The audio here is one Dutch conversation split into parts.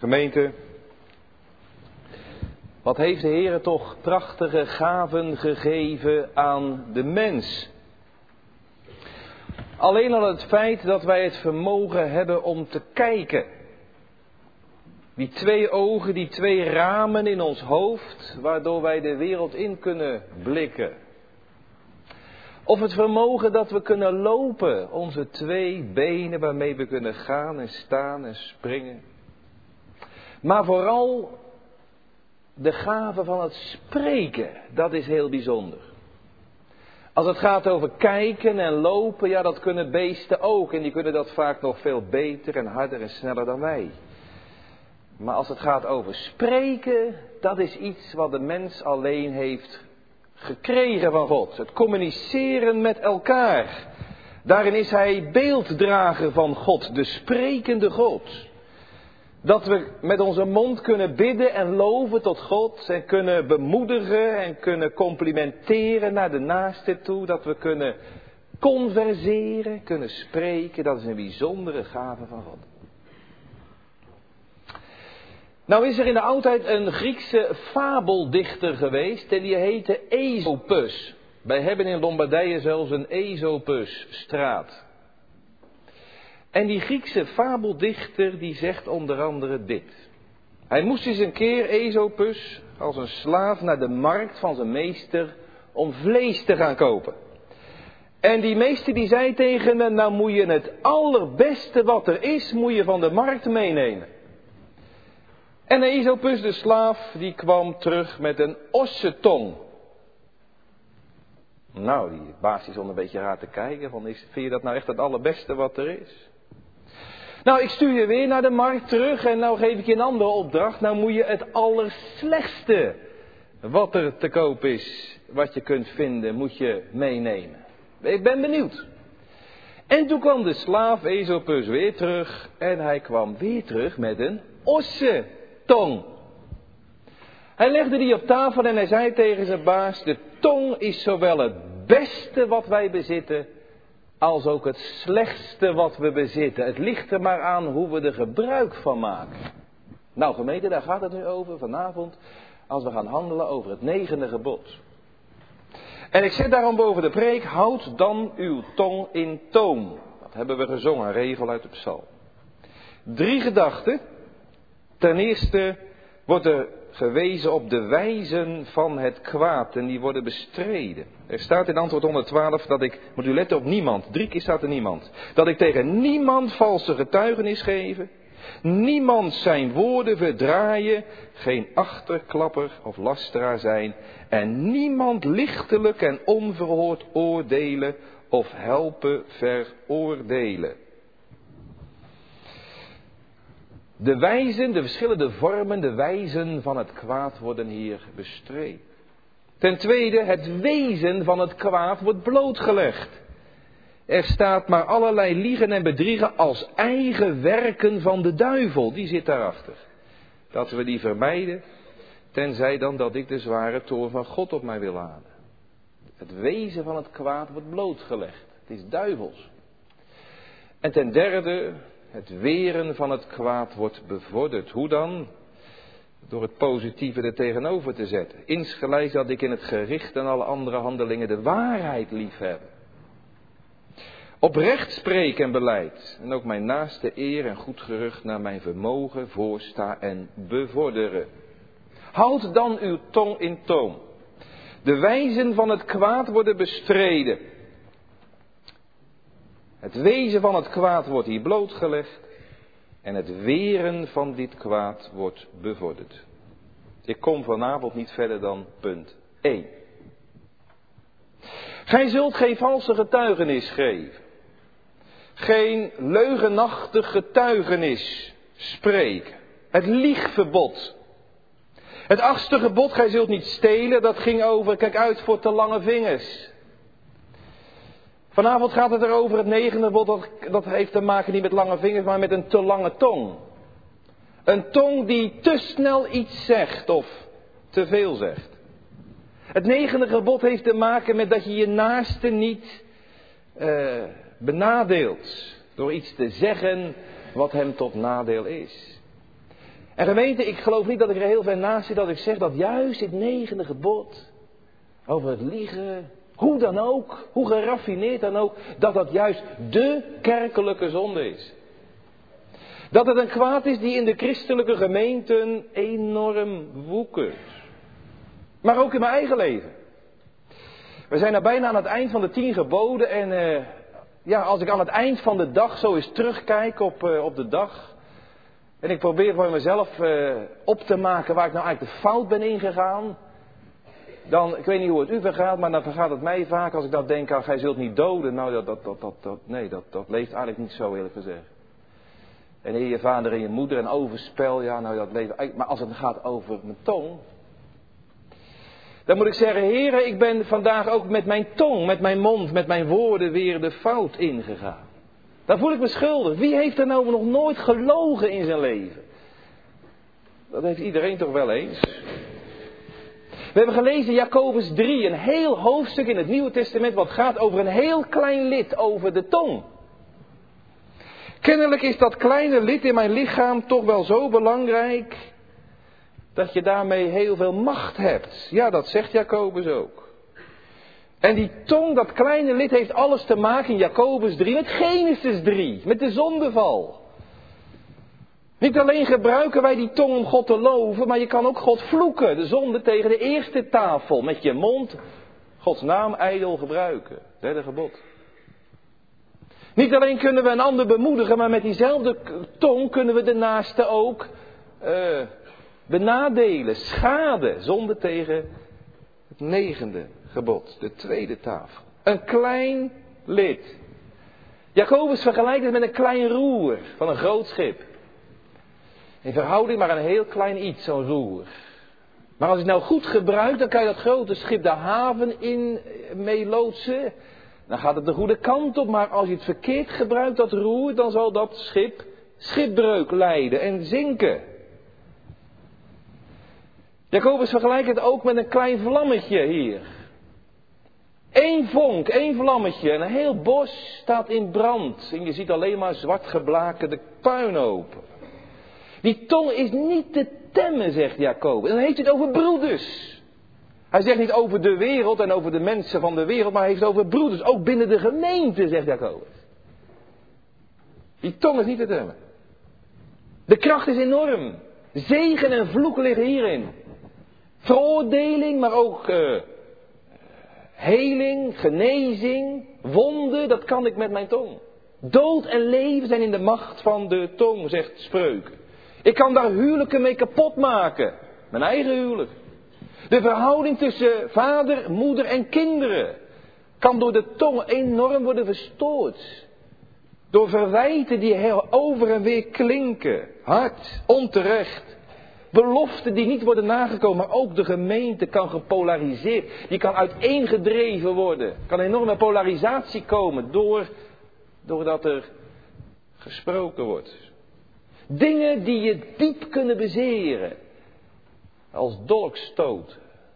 Gemeente, wat heeft de Heer toch prachtige gaven gegeven aan de mens. Alleen al het feit dat wij het vermogen hebben om te kijken. Die 2 ogen, die 2 ramen in ons hoofd, waardoor wij de wereld in kunnen blikken. Of het vermogen dat we kunnen lopen, onze 2 benen waarmee we kunnen gaan en staan en springen. Maar vooral de gave van het spreken, dat is heel bijzonder. Als het gaat over kijken en lopen, ja, dat kunnen beesten ook. En die kunnen dat vaak nog veel beter en harder en sneller dan wij. Maar als het gaat over spreken, dat is iets wat de mens alleen heeft gekregen van God. Het communiceren met elkaar. Daarin is hij beelddrager van God, de sprekende God. Dat we met onze mond kunnen bidden en loven tot God en kunnen bemoedigen en kunnen complimenteren naar de naaste toe. Dat we kunnen converseren, kunnen spreken, dat is een bijzondere gave van God. Nou is er in de oudheid een Griekse fabeldichter geweest en die heette Aesopus. Wij hebben in Lombardije zelfs een Aesopusstraat. En die Griekse fabeldichter die zegt onder andere dit. Hij moest eens een keer, Aesopus, als een slaaf naar de markt van zijn meester om vlees te gaan kopen. En die meester die zei tegen hem, nou moet je het allerbeste wat er is, moet je van de markt meenemen. En Aesopus, de slaaf, die kwam terug met een ossetong. Nou, die baas die stond een beetje raar te kijken, van, vind je dat nou echt het allerbeste wat er is? Nou, ik stuur je weer naar de markt terug en nou geef ik je een andere opdracht. Nou moet je het allerslechtste wat er te koop is, wat je kunt vinden, moet je meenemen. Ik ben benieuwd. En toen kwam de slaaf Aesopus weer terug en hij kwam weer terug met een ossetong. Hij legde die op tafel en hij zei tegen zijn baas, de tong is zowel het beste wat wij bezitten, als ook het slechtste wat we bezitten. Het ligt er maar aan hoe we er gebruik van maken. Nou gemeente, daar gaat het nu over vanavond, als we gaan handelen over het 9e gebod. En ik zet daarom boven de preek, houd dan uw tong in toom. Dat hebben we gezongen, een regel uit de psalm. 3 gedachten. Ten eerste wordt er gewezen op de wijzen van het kwaad en die worden bestreden. Er staat in antwoord 112 dat ik, moet u letten op niemand, 3 keer staat er niemand. Dat ik tegen niemand valse getuigenis geven, niemand zijn woorden verdraaien, geen achterklapper of lasteraar zijn en niemand lichtelijk en onverhoord oordelen of helpen veroordelen. De wijzen, de verschillende vormen, de wijzen van het kwaad worden hier bestreden. Ten tweede, het wezen van het kwaad wordt blootgelegd. Er staat maar allerlei liegen en bedriegen als eigen werken van de duivel. Die zit daarachter. Dat we die vermijden, tenzij dan dat ik de zware toorn van God op mij wil laden. Het wezen van het kwaad wordt blootgelegd. Het is duivels. En ten derde, het weren van het kwaad wordt bevorderd. Hoe dan? Door het positieve er tegenover te zetten. Insgelijks dat ik in het gericht en alle andere handelingen de waarheid lief heb. Oprecht spreken en beleid. En ook mijn naaste eer en goed gerucht naar mijn vermogen voorsta en bevorderen. Houd dan uw tong in toom. De wijzen van het kwaad worden bestreden. Het wezen van het kwaad wordt hier blootgelegd. En het weren van dit kwaad wordt bevorderd. Ik kom vanavond niet verder dan punt 1. Gij zult geen valse getuigenis geven. Geen leugenachtig getuigenis spreken. Het liegverbod. Het 8e gebod, gij zult niet stelen, dat ging over, kijk uit voor te lange vingers. Vanavond gaat het erover, het 9e gebod, dat heeft te maken niet met lange vingers, maar met een te lange tong. Een tong die te snel iets zegt of te veel zegt. Het 9e gebod heeft te maken met dat je je naaste niet benadeelt. Door iets te zeggen wat hem tot nadeel is. En gemeente, ik geloof niet dat ik er heel ver naast zit dat ik zeg dat juist dit 9e gebod over het liegen, hoe dan ook, hoe geraffineerd dan ook, dat dat juist de kerkelijke zonde is. Dat het een kwaad is die in de christelijke gemeenten enorm woekert. Maar ook in mijn eigen leven. We zijn nou bijna aan het eind van de 10 geboden en als ik aan het eind van de dag zo eens terugkijk op de dag. En ik probeer voor mezelf op te maken waar ik nou eigenlijk de fout ben ingegaan. Dan, ik weet niet hoe het u vergaat, maar dan vergaat het mij vaak als ik dat denk aan, gij zult niet doden. Nou, dat leeft eigenlijk niet zo, eerlijk gezegd. En je vader en je moeder en overspel, ja, nou dat leeft eigenlijk. Maar als het gaat over mijn tong, dan moet ik zeggen, heren, ik ben vandaag ook met mijn tong, met mijn mond, met mijn woorden weer de fout ingegaan. Dan voel ik me schuldig. Wie heeft er nou nog nooit gelogen in zijn leven? Dat heeft iedereen toch wel eens. We hebben gelezen Jacobus 3, een heel hoofdstuk in het Nieuwe Testament wat gaat over een heel klein lid, over de tong. Kennelijk is dat kleine lid in mijn lichaam toch wel zo belangrijk dat je daarmee heel veel macht hebt. Ja, dat zegt Jacobus ook. En die tong, dat kleine lid, heeft alles te maken in Jacobus 3 met Genesis 3, met de zondeval. Niet alleen gebruiken wij die tong om God te loven, maar je kan ook God vloeken. De zonde tegen de eerste tafel, met je mond Gods naam ijdel gebruiken. 3e gebod. Niet alleen kunnen we een ander bemoedigen, maar met diezelfde tong kunnen we de naaste ook benadelen, schade. Zonde tegen het 9e gebod, de 2e tafel. Een klein lid. Jacobus vergelijkt het met een klein roer van een groot schip. In verhouding maar een heel klein iets, zo'n roer. Maar als je het nou goed gebruikt, dan kan je dat grote schip de haven in meeloodsen. Dan gaat het de goede kant op, maar als je het verkeerd gebruikt, dat roer, dan zal dat schip schipbreuk lijden en zinken. Jacobus vergelijkt het ook met een klein vlammetje hier. 1 vonk, 1 vlammetje en een heel bos staat in brand. En je ziet alleen maar zwart geblakerde puinhopen. Die tong is niet te temmen, zegt Jacobus. En dan heeft hij het over broeders. Hij zegt niet over de wereld en over de mensen van de wereld, maar hij heeft het over broeders. Ook binnen de gemeente, zegt Jacobus. Die tong is niet te temmen. De kracht is enorm. Zegen en vloek liggen hierin. Veroordeling, maar ook heling, genezing, wonden, dat kan ik met mijn tong. Dood en leven zijn in de macht van de tong, zegt Spreuken. Ik kan daar huwelijken mee kapot maken. Mijn eigen huwelijk. De verhouding tussen vader, moeder en kinderen kan door de tong enorm worden verstoord. Door verwijten die heel over en weer klinken. Hard, onterecht. Beloften die niet worden nagekomen, maar ook de gemeente kan gepolariseerd. Die kan uiteengedreven worden. Er kan een enorme polarisatie komen doordat er gesproken wordt. Dingen die je diep kunnen bezeren. Als dolkstoot.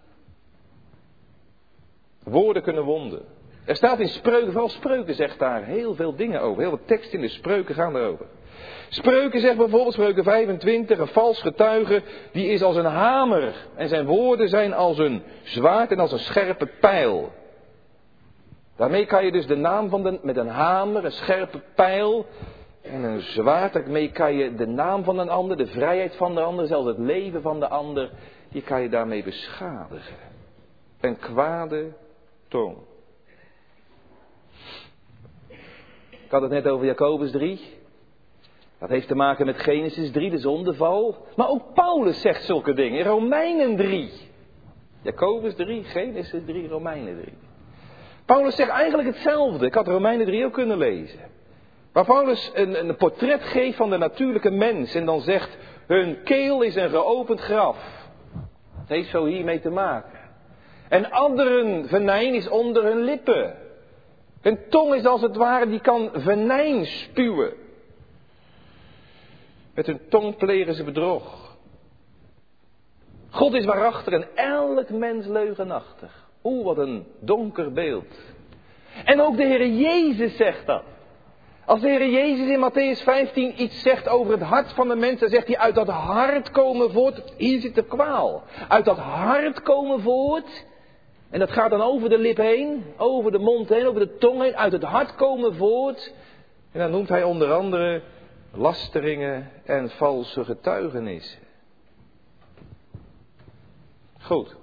Woorden kunnen wonden. Er staat in Spreuken, vooral Spreuken zegt daar heel veel dingen over. Heel veel teksten in de Spreuken gaan daarover. Spreuken zegt bijvoorbeeld, Spreuken 25, een vals getuige, die is als een hamer. En zijn woorden zijn als een zwaard en als een scherpe pijl. Daarmee kan je dus de naam met een hamer, een scherpe pijl en een zwaard, daarmee kan je de naam van een ander, de vrijheid van de ander, zelfs het leven van de ander, die kan je daarmee beschadigen. Een kwade tong. Ik had het net over Jacobus 3. Dat heeft te maken met Genesis 3, de zondeval. Maar ook Paulus zegt zulke dingen in Romeinen 3. Jacobus 3, Genesis 3, Romeinen 3. Paulus zegt eigenlijk hetzelfde. Ik had Romeinen 3 ook kunnen lezen. Waar Paulus een portret geeft van de natuurlijke mens. En dan zegt, hun keel is een geopend graf. Het heeft zo hiermee te maken. En anderen venijn is onder hun lippen. Hun tong is als het ware, die kan venijn spuwen. Met hun tong plegen ze bedrog. God is waarachtig en elk mens leugenachtig. Oeh, wat een donker beeld. En ook de Heer Jezus zegt dat. Als de Heer Jezus in Mattheüs 15 iets zegt over het hart van de mens, dan zegt hij uit dat hart komen voort. Hier zit de kwaal. Uit dat hart komen voort. En dat gaat dan over de lip heen, over de mond heen, over de tong heen. Uit het hart komen voort. En dan noemt hij onder andere lasteringen en valse getuigenissen. Goed.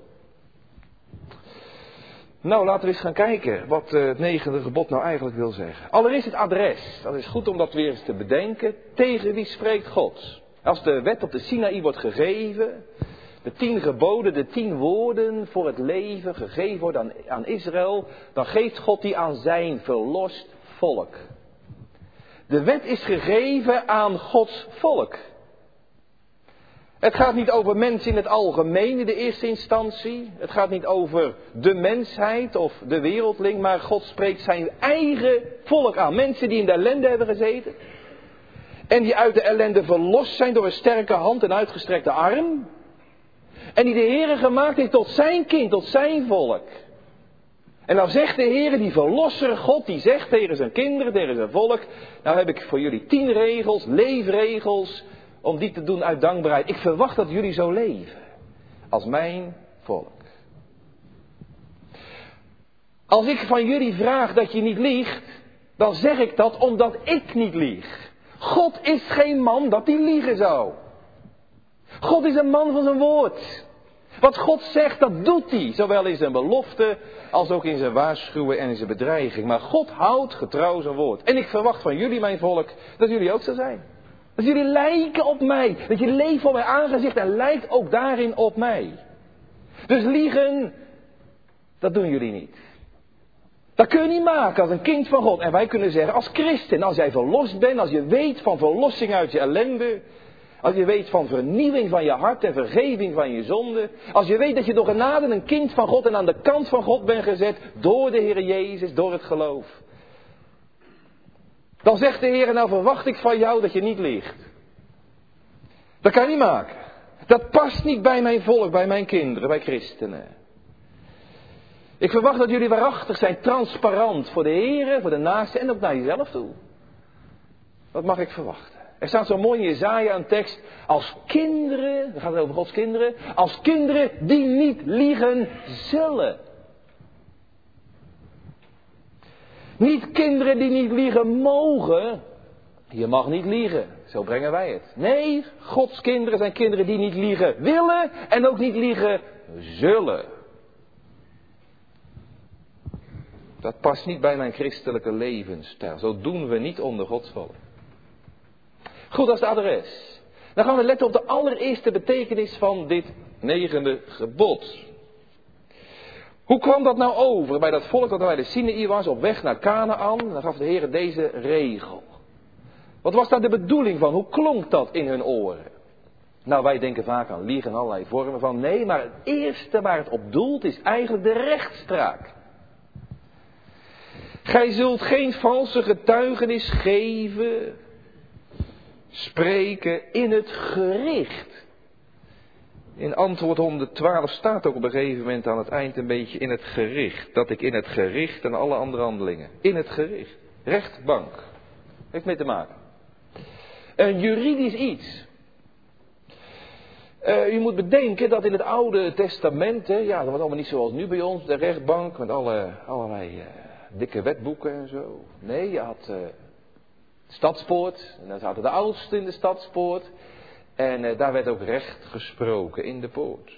Nou, laten we eens gaan kijken wat het 9e gebod nou eigenlijk wil zeggen. Allereerst het adres. Dat is goed om dat weer eens te bedenken. Tegen wie spreekt God? Als de wet op de Sinaï wordt gegeven, de 10 geboden, de 10 woorden voor het leven gegeven worden aan Israël, dan geeft God die aan zijn verlost volk. De wet is gegeven aan Gods volk. Het gaat niet over mensen in het algemeen in de eerste instantie. Het gaat niet over de mensheid of de wereldling, maar God spreekt zijn eigen volk aan. Mensen die in de ellende hebben gezeten. En die uit de ellende verlost zijn door een sterke hand en uitgestrekte arm. En die de Heere gemaakt heeft tot zijn kind, tot zijn volk. En nou zegt de Heere, die verlosser God, die zegt tegen zijn kinderen, tegen zijn volk: nou heb ik voor jullie 10 regels, leefregels, om die te doen uit dankbaarheid. Ik verwacht dat jullie zo leven. Als mijn volk. Als ik van jullie vraag dat je niet liegt, dan zeg ik dat omdat ik niet lieg. God is geen man dat hij liegen zou. God is een man van zijn woord. Wat God zegt, dat doet hij. Zowel in zijn belofte als ook in zijn waarschuwen en in zijn bedreiging. Maar God houdt getrouw zijn woord. En ik verwacht van jullie, mijn volk, dat jullie ook zo zijn. Dat jullie lijken op mij. Dat je leeft voor mijn aangezicht en lijkt ook daarin op mij. Dus liegen, dat doen jullie niet. Dat kun je niet maken als een kind van God. En wij kunnen zeggen als christen, als jij verlost bent, als je weet van verlossing uit je ellende, als je weet van vernieuwing van je hart en vergeving van je zonde, als je weet dat je door genade een kind van God en aan de kant van God bent gezet door de Heer Jezus, door het geloof. Dan zegt de Heer, nou verwacht ik van jou dat je niet liegt. Dat kan je niet maken. Dat past niet bij mijn volk, bij mijn kinderen, bij christenen. Ik verwacht dat jullie waarachtig zijn, transparant voor de Heer, voor de naaste en ook naar jezelf toe. Dat mag ik verwachten. Er staat zo mooi in Jesaja een tekst, als kinderen, dan gaat het over Gods kinderen, als kinderen die niet liegen zullen. Niet kinderen die niet liegen mogen. Je mag niet liegen. Zo brengen wij het. Nee, Gods kinderen zijn kinderen die niet liegen willen en ook niet liegen zullen. Dat past niet bij mijn christelijke levensstijl. Zo doen we niet onder Gods volk. Goed, dat is het adres. Dan gaan we letten op de allereerste betekenis van dit 9e gebod. Hoe kwam dat nou over bij dat volk dat bij de Sinaï was op weg naar Kanaän? Dan gaf de Heer deze regel. Wat was daar de bedoeling van? Hoe klonk dat in hun oren? Nou, wij denken vaak aan liegen en allerlei vormen van. Nee, maar het eerste waar het op doelt is eigenlijk de rechtspraak. Gij zult geen valse getuigenis geven, spreken in het gericht. In antwoord 112 staat ook op een gegeven moment aan het eind een beetje in het gericht. Dat ik in het gericht en alle andere handelingen. In het gericht. Rechtbank. Heeft mee te maken. Een juridisch iets. Je moet bedenken dat in het Oude Testament, dat was allemaal niet zoals nu bij ons, de rechtbank met allerlei dikke wetboeken en zo. Nee, je had de stadspoort en dan zaten de oudsten in de stadspoort. En daar werd ook recht gesproken in de poort.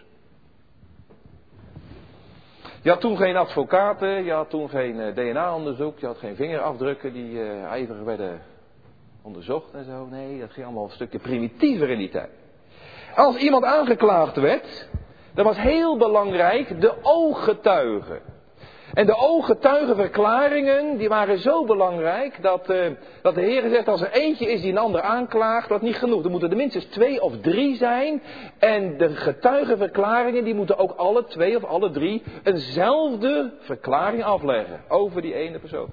Je had toen geen advocaten, je had toen geen DNA-onderzoek, je had geen vingerafdrukken die ijverig werden onderzocht en zo. Nee, dat ging allemaal een stukje primitiever in die tijd. Als iemand aangeklaagd werd, dan was heel belangrijk de ooggetuigen. En de ooggetuigenverklaringen, die waren zo belangrijk dat de Heer zegt, als er eentje is die een ander aanklaagt, dat is niet genoeg. Er moeten er minstens 2 of 3 zijn. En de getuigenverklaringen, die moeten ook alle 2 of alle 3 eenzelfde verklaring afleggen over die ene persoon.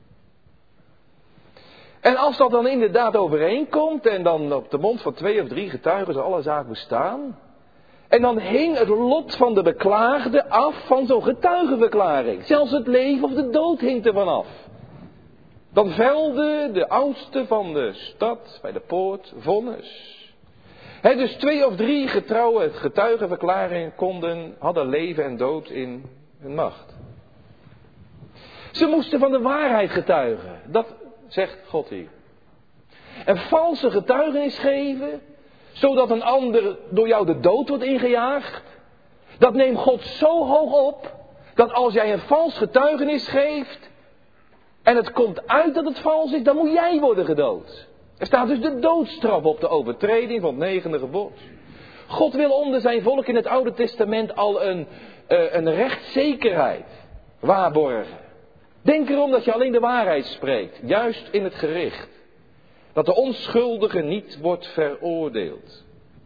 En als dat dan inderdaad overeenkomt en dan op de mond van 2 of 3 getuigen zal alle zaak bestaan. En dan hing het lot van de beklaagde af van zo'n getuigenverklaring. Zelfs het leven of de dood hing ervan af. Dan velde de oudste van de stad bij de poort vonnis. Dus 2 of 3 getrouwe getuigenverklaringen hadden leven en dood in hun macht. Ze moesten van de waarheid getuigen. Dat zegt God hier. En valse getuigenis geven, zodat een ander door jou de dood wordt ingejaagd. Dat neemt God zo hoog op, dat als jij een vals getuigenis geeft, en het komt uit dat het vals is, dan moet jij worden gedood. Er staat dus de doodstraf op de overtreding van het 9e gebod. God wil onder zijn volk in het Oude Testament al een rechtszekerheid waarborgen. Denk erom dat je alleen de waarheid spreekt, juist in het gericht. Dat de onschuldige niet wordt veroordeeld.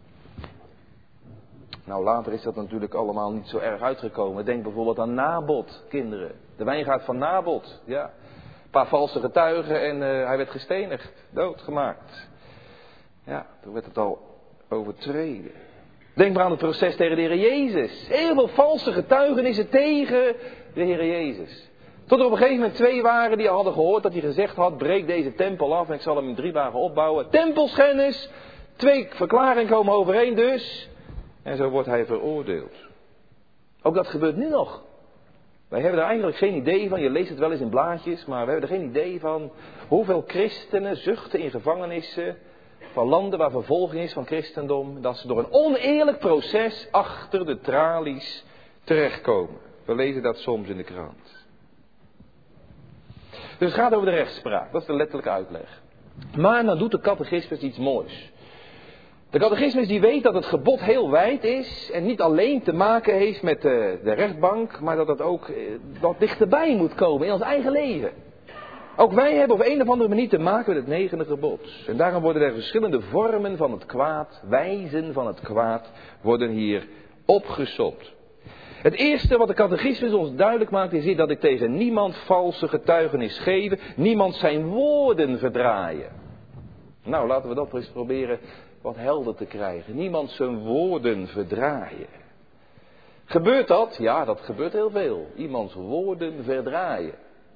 Nou, later is dat natuurlijk allemaal niet zo erg uitgekomen. Denk bijvoorbeeld aan Nabot, kinderen. De wijngaard van Nabot, ja. Een paar valse getuigen en hij werd gestenigd, doodgemaakt. Ja, toen werd het al overtreden. Denk maar aan het proces tegen de Heer Jezus. Heel veel valse getuigenissen tegen de Heer Jezus. Tot er op een gegeven moment 2 waren die al hadden gehoord dat hij gezegd had, breek deze tempel af en ik zal hem in 3 dagen opbouwen. Tempelschennis, 2 verklaringen komen overeen dus. En zo wordt hij veroordeeld. Ook dat gebeurt nu nog. Wij hebben er eigenlijk geen idee van, je leest het wel eens in blaadjes, maar we hebben er geen idee van hoeveel christenen zuchten in gevangenissen van landen waar vervolging is van christendom, dat ze door een oneerlijk proces achter de tralies terechtkomen. We lezen dat soms in de krant. Dus het gaat over de rechtspraak, dat is de letterlijke uitleg. Maar dan doet de catechismus iets moois. De catechismus die weet dat het gebod heel wijd is en niet alleen te maken heeft met de rechtbank, maar dat het ook wat dichterbij moet komen in ons eigen leven. Ook wij hebben op een of andere manier te maken met het 9e gebod. En daarom worden er verschillende vormen van het kwaad, wijzen van het kwaad, worden hier opgesopt. Het eerste wat de catechismus ons duidelijk maakt is hier dat ik tegen niemand valse getuigenis geven, niemand zijn woorden verdraaien. Nou, laten we dat eens proberen wat helder te krijgen. Niemand zijn woorden verdraaien. Gebeurt dat? Ja, dat gebeurt heel veel. Iemands woorden verdraaien.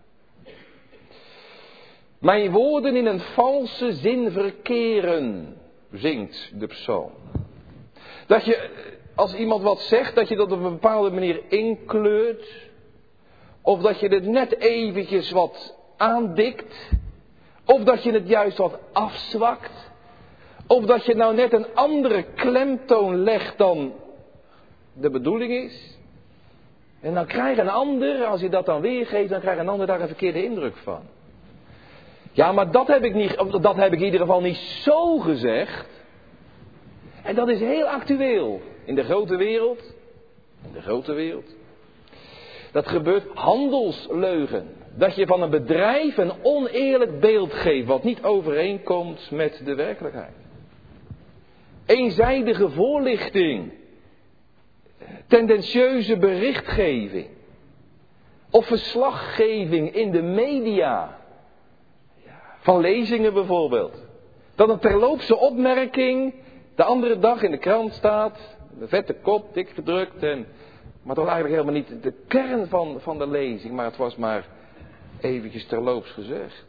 Mijn woorden in een valse zin verkeren, zingt de psalm. Dat je, als iemand wat zegt, dat je dat op een bepaalde manier inkleurt. Of dat je het net eventjes wat aandikt. Of dat je het juist wat afzwakt. Of dat je nou net een andere klemtoon legt dan de bedoeling is. En dan krijgt een ander, als je dat dan weergeeft, dan krijgt een ander daar een verkeerde indruk van. Ja, maar dat heb ik in ieder geval niet zo gezegd. En dat is heel actueel in de grote wereld. In de grote wereld. Dat gebeurt handelsleugen. Dat je van een bedrijf een oneerlijk beeld geeft wat niet overeenkomt met de werkelijkheid. Eenzijdige voorlichting. Tendentieuze berichtgeving. Of verslaggeving in de media. Van lezingen bijvoorbeeld. Dat een terloopse opmerking de andere dag in de krant staat. Een vette kop, dik gedrukt. Maar toch eigenlijk helemaal niet de kern van de lezing. Maar het was maar eventjes terloops gezegd.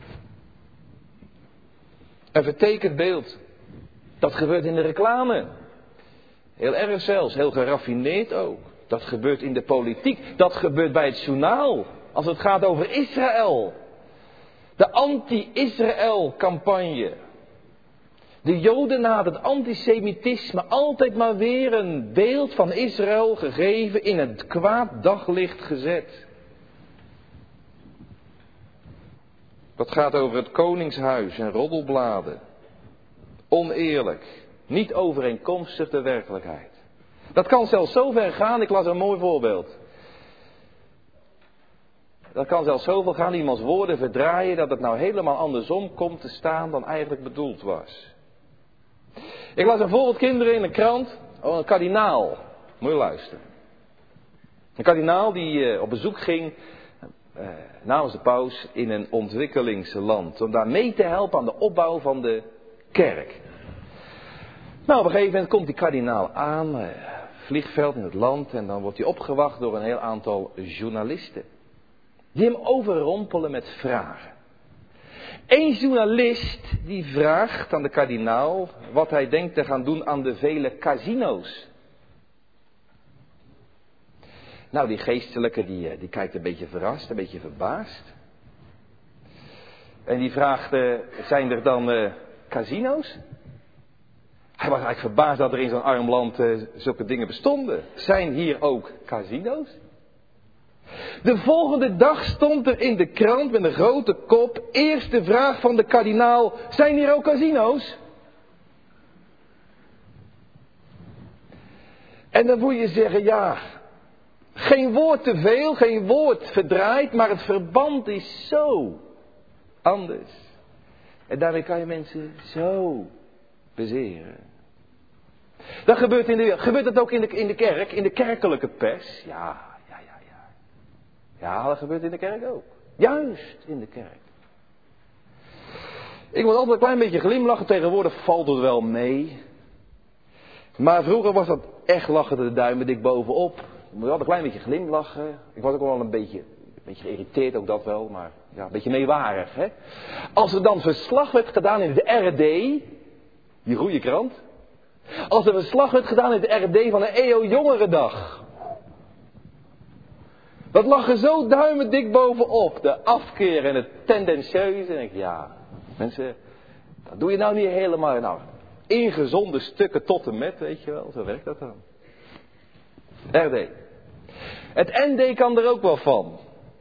Een vertekend beeld. Dat gebeurt in de reclame. Heel erg zelfs, heel geraffineerd ook. Dat gebeurt in de politiek. Dat gebeurt bij het journaal. Als het gaat over Israël. De anti-Israël campagne. De Jodenhaat, het antisemitisme, altijd maar weer een beeld van Israël gegeven, in het kwaad daglicht gezet. Dat gaat over het koningshuis en roddelbladen. Oneerlijk, niet overeenkomstig de werkelijkheid. Dat kan zelfs zo ver gaan, ik las een mooi voorbeeld. Dat kan zelfs zoveel gaan, iemands woorden verdraaien, dat het nou helemaal andersom komt te staan dan eigenlijk bedoeld was. Ik las een voorbeeld, kinderen, in een krant, een kardinaal. Moet je luisteren. Een kardinaal die op bezoek ging namens de paus in een ontwikkelingsland. Om daar mee te helpen aan de opbouw van de kerk. Nou, op een gegeven moment komt die kardinaal aan, vliegveld in het land. En dan wordt hij opgewacht door een heel aantal journalisten. Die hem overrompelen met vragen. Eén journalist die vraagt aan de kardinaal wat hij denkt te gaan doen aan de vele casino's. Nou, die geestelijke die kijkt een beetje verrast, een beetje verbaasd. En die vraagt, zijn er dan casino's? Hij was eigenlijk verbaasd dat er in zo'n arm land zulke dingen bestonden. Zijn hier ook casino's? De volgende dag stond er in de krant met een grote kop, eerste vraag van de kardinaal, zijn hier ook casino's? En dan moet je zeggen, ja, geen woord te veel, geen woord verdraaid, maar het verband is zo anders. En daarmee kan je mensen zo bezeren. Dat gebeurt gebeurt dat ook in de kerk, in de kerkelijke pers? Ja. Ja, dat gebeurt in de kerk ook. Juist in de kerk. Ik moet altijd een klein beetje glimlachen, tegenwoordig valt het wel mee. Maar vroeger was dat echt lachen de duimen dik bovenop. Je moet altijd een klein beetje glimlachen. Ik was ook wel een beetje geïrriteerd, ook dat wel, maar ja, een beetje meewarig. Hè? Als er dan verslag werd gedaan in de RD, die goede krant. Als er verslag werd gedaan in de RD van een EO Jongerendag. Dat lag er zo duimen dik bovenop. De afkeer en het tendentieuze. En ik, ja, mensen, dat doe je nou niet helemaal. Nou, ingezonde stukken tot en met, weet je wel. Zo werkt dat dan. RD. Het ND kan er ook wel van.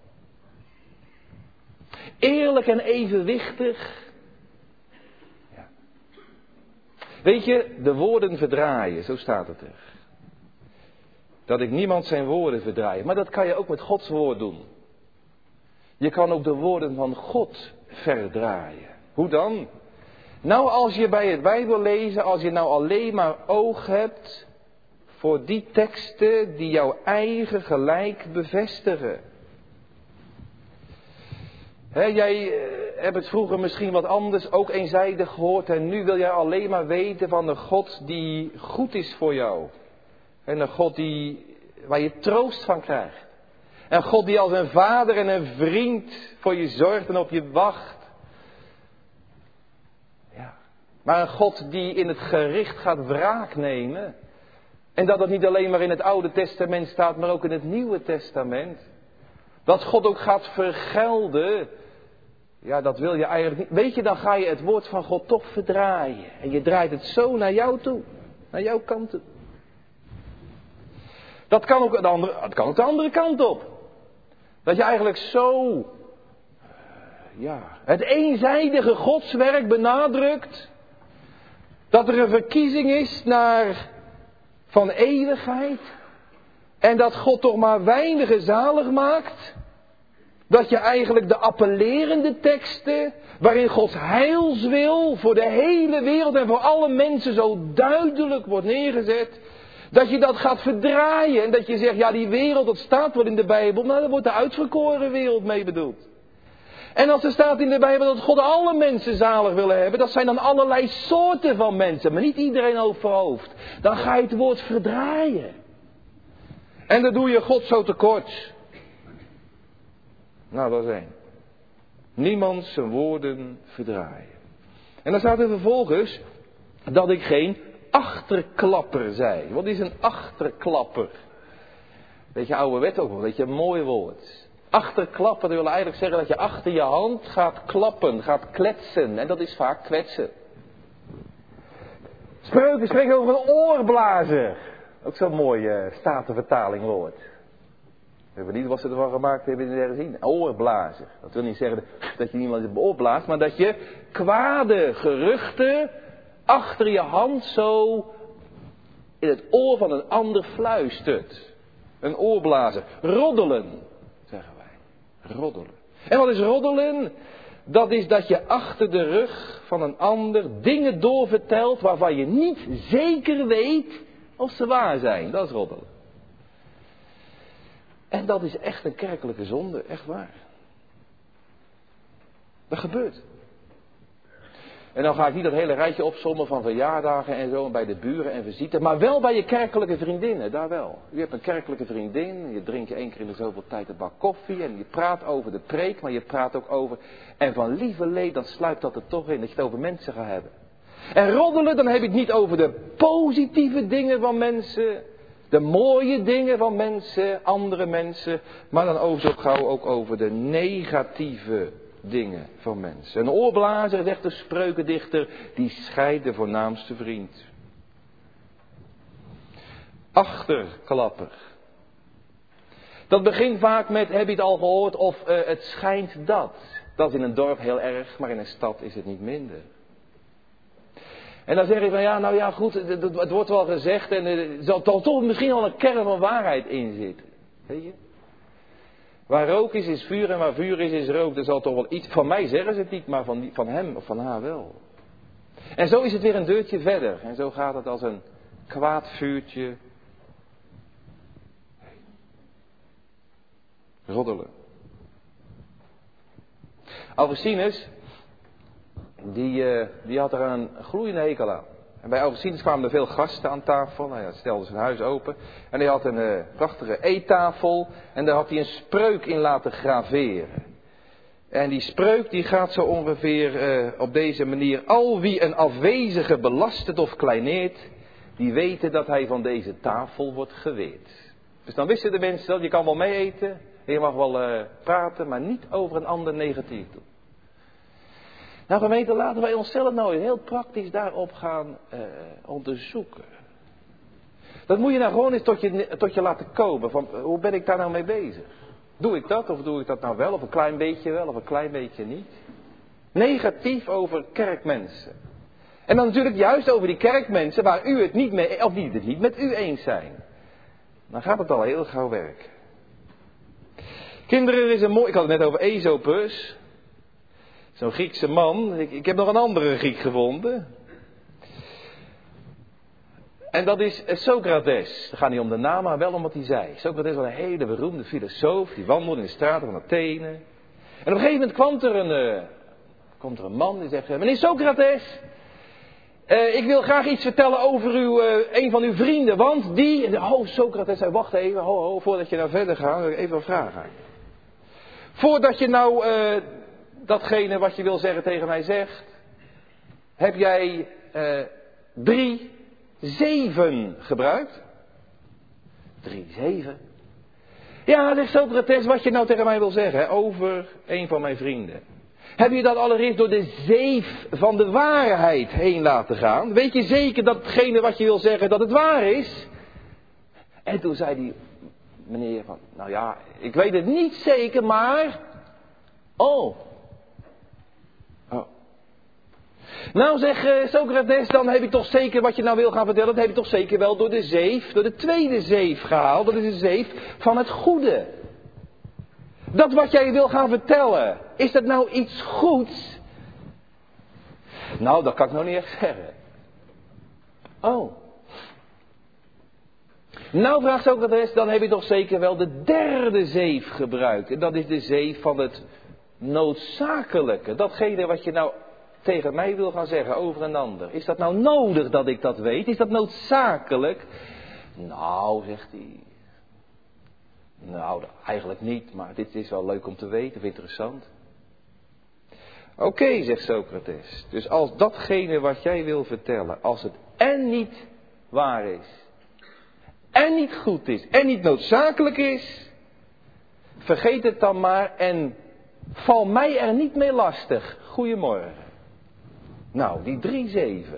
Eerlijk en evenwichtig. Ja. Weet je, de woorden verdraaien, zo staat het er. Dat ik niemand zijn woorden verdraai. Maar dat kan je ook met Gods woord doen. Je kan ook de woorden van God verdraaien. Hoe dan? Nou, als je bij het Bijbel lezen, als je nou alleen maar oog hebt voor die teksten die jouw eigen gelijk bevestigen. Jij hebt het vroeger misschien wat anders, ook eenzijdig gehoord. En nu wil jij alleen maar weten van een God die goed is voor jou. En een God waar je troost van krijgt. En een God die als een vader en een vriend voor je zorgt en op je wacht. Ja. Maar een God die in het gericht gaat wraak nemen. En dat niet alleen maar in het Oude Testament staat, maar ook in het Nieuwe Testament. Dat God ook gaat vergelden. Ja, dat wil je eigenlijk niet. Weet je, dan ga je het woord van God toch verdraaien. En je draait het zo naar jou toe. Naar jouw kant toe. Dat kan ook de andere kant op. Dat je eigenlijk zo het eenzijdige godswerk benadrukt. Dat er een verkiezing is van eeuwigheid. En dat God toch maar weinigen zalig maakt. Dat je eigenlijk de appellerende teksten, waarin Gods heilswil voor de hele wereld en voor alle mensen zo duidelijk wordt neergezet. Dat je dat gaat verdraaien en dat je zegt, ja die wereld, dat staat wel in de Bijbel, maar daar wordt de uitverkoren wereld mee bedoeld. En als er staat in de Bijbel dat God alle mensen zalig wil hebben, dat zijn dan allerlei soorten van mensen, maar niet iedereen hoofd voor hoofd. Dan ga je het woord verdraaien. En dan doe je God zo tekort. Nou, dat is één. Niemand zijn woorden verdraaien. En dan staat er vervolgens dat ik geen achterklapper zei. Wat is een achterklapper? Beetje oude wet ook wel, een beetje een mooi woord. Achterklappen, dat wil eigenlijk zeggen dat je achter je hand gaat klappen, gaat kletsen. En dat is vaak kwetsen. Spreuken spreken over een oorblazer. Ook zo'n mooi statenvertaling woord. We hebben niet wat ze ervan gemaakt hebben in de herzien. Oorblazer. Dat wil niet zeggen dat je niemand oorblaast, maar dat je kwade geruchten achter je hand zo in het oor van een ander fluistert. Een oorblazer. Roddelen, zeggen wij. Roddelen. En wat is roddelen? Dat is dat je achter de rug van een ander dingen doorvertelt waarvan je niet zeker weet of ze waar zijn. Dat is roddelen. En dat is echt een kerkelijke zonde, echt waar. Dat gebeurt. En dan ga ik niet dat hele rijtje opsommen van verjaardagen en zo, en bij de buren en visite, maar wel bij je kerkelijke vriendinnen, daar wel. U hebt een kerkelijke vriendin, je drinkt 1 keer in de zoveel tijd een bak koffie en je praat over de preek, maar je praat ook over, en van lieverlee, dan sluipt dat er toch in, dat je het over mensen gaat hebben. En roddelen, dan heb je het niet over de positieve dingen van mensen, de mooie dingen van mensen, andere mensen, maar dan over zo gauw ook over de negatieve dingen van mensen. Een oorblazer, zegt de spreukendichter, die scheidt de voornaamste vriend. Achterklapper. Dat begint vaak met, heb je het al gehoord, of het schijnt dat. Dat is in een dorp heel erg, maar in een stad is het niet minder. En dan zeg je van ja, nou ja goed, het wordt wel gezegd en er zal toch misschien al een kern van waarheid in zitten. Weet je? Waar rook is vuur en waar vuur is rook. Er zal toch wel iets, van mij zeggen ze het niet, maar van hem of van haar wel. En zo is het weer een deurtje verder. En zo gaat het als een kwaad vuurtje. Roddelen. Augustinus, die had er een gloeiende hekel aan. En bij Augustinus kwamen er veel gasten aan tafel. Hij stelde zijn huis open. En hij had een prachtige eettafel. En daar had hij een spreuk in laten graveren. En die spreuk die gaat zo ongeveer op deze manier. Al wie een afwezige belastert of kleineert, die weten dat hij van deze tafel wordt geweerd. Dus dan wisten de mensen dat je kan wel mee eten. En je mag wel praten, maar niet over een ander negatief doen. Nou gemeente, laten wij onszelf nou heel praktisch daarop gaan onderzoeken. Dat moet je nou gewoon eens tot je laten komen. Van, hoe ben ik daar nou mee bezig? Doe ik dat of doe ik dat nou wel? Of een klein beetje wel of een klein beetje niet? Negatief over kerkmensen. En dan natuurlijk juist over die kerkmensen waar u het niet mee, of die het niet met u eens zijn. Dan gaat het al heel gauw werken. Kinderen, er is een mooi, ik had het net over Aesopus. Zo'n Griekse man. Ik heb nog een andere Griek gevonden. En dat is Socrates. Het gaat niet om de naam, maar wel om wat hij zei. Socrates was een hele beroemde filosoof. Die wandelde in de straten van Athene. En op een gegeven moment komt er een man die zegt: meneer Socrates, ik wil graag iets vertellen over een van uw vrienden. Want die... Socrates zei, wacht even, voordat je nou verder gaat, wil ik even een vraag aan. Voordat je nou datgene wat je wil zeggen tegen mij zegt, heb jij 3 7 gebruikt? 3 7? Ja, zegt Socrates, wat je nou tegen mij wil zeggen over een van mijn vrienden. Heb je dat allereerst door de zeef van de waarheid heen laten gaan? Weet je zeker dat hetgene wat je wil zeggen, dat het waar is? En toen zei die meneer van, nou ja, ik weet het niet zeker, maar... Oh. Nou zeg Socrates, dan heb je toch zeker wat je nou wil gaan vertellen, dat heb je toch zeker wel door de zeef, door de tweede zeef gehaald. Dat is de zeef van het goede. Dat wat jij wil gaan vertellen, is dat nou iets goeds? Nou, dat kan ik nou niet echt zeggen. Oh. Nou, vraagt Socrates, dan heb je toch zeker wel de derde zeef gebruikt. En dat is de zeef van het noodzakelijke. Datgene wat je nou tegen mij wil gaan zeggen over een ander. Is dat nou nodig dat ik dat weet? Is dat noodzakelijk? Nou, zegt hij. Nou, eigenlijk niet, maar dit is wel leuk om te weten, of interessant. Oké, zegt Socrates. Dus als datgene wat jij wil vertellen, als het en niet waar is, en niet goed is, en niet noodzakelijk is, vergeet het dan maar en val mij er niet mee lastig. Goedemorgen. Nou, die 3 7,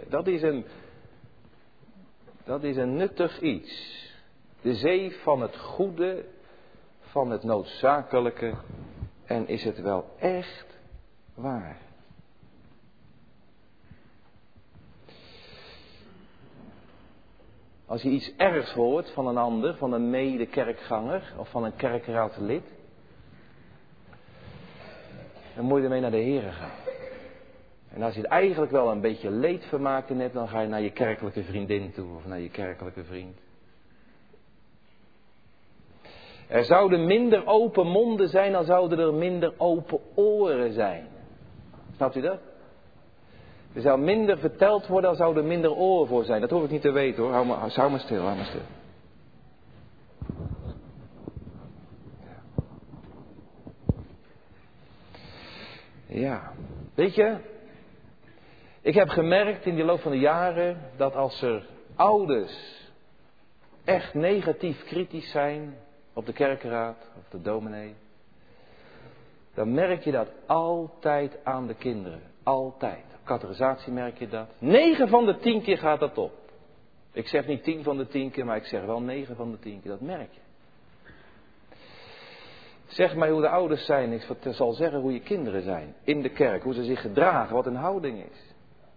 dat is een nuttig iets. De zeef van het goede, van het noodzakelijke, en is het wel echt waar? Als je iets ergs hoort van een ander, van een mede-kerkganger of van een kerkraadslid, dan moet je ermee naar de Here gaan. En als je het eigenlijk wel een beetje leedvermaak in hebt, dan ga je naar je kerkelijke vriendin toe of naar je kerkelijke vriend. Er zouden minder open monden zijn, dan zouden er minder open oren zijn. Snapt u dat? Er zou minder verteld worden, dan zou er minder oren voor zijn. Dat hoef ik niet te weten hoor. Hou maar stil, hou maar stil. Ja, weet je, ik heb gemerkt in de loop van de jaren dat als er ouders echt negatief kritisch zijn op de kerkenraad of de dominee, dan merk je dat altijd aan de kinderen. Altijd. Op categorisatie merk je dat. 9 van de 10 keer gaat dat op. Ik zeg niet 10 van de 10 keer, maar ik zeg wel 9 van de 10 keer. Dat merk je. Zeg mij hoe de ouders zijn. Ik zal zeggen hoe je kinderen zijn. In de kerk. Hoe ze zich gedragen. Wat hun houding is.